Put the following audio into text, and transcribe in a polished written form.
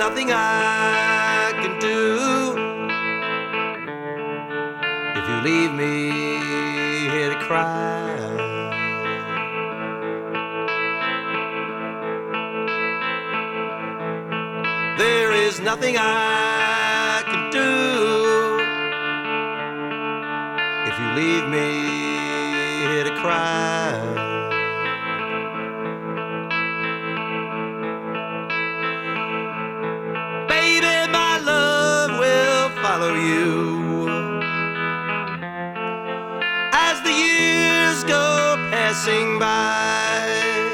nothing I can do if you leave me here to cry. There is nothing I can do if you leave me here to cry. Baby, my love will follow you as the years go passing by.